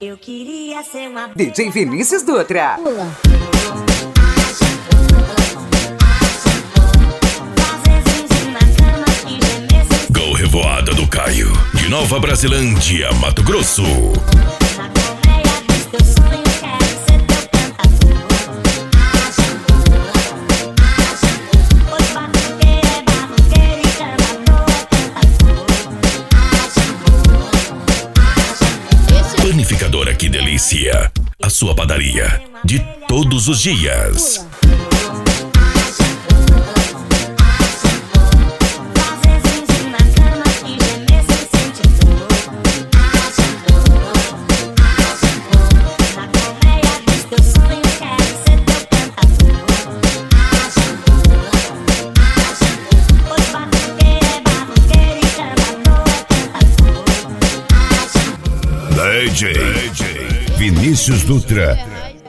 Eu queria ser uma DJ Vinícius Dutra. Pula. Gol Revoada do Caio, de Nova Brasilândia, Mato Grosso. Na colmeia dos teus sonhos, quero ser teu cantador. Pois batuqueiro é batuqueiro e cantador é cantador. Panificadora Que Delícia, a sua padaria de todos os dias. Fazer zum na cama e gemer sem sentir dor. Na colmeia dos teus sonhos, quero ser teu cantador. Pois batuqueiro é batuqueiro e cantador é cantador. DJ Vinícius Dutra,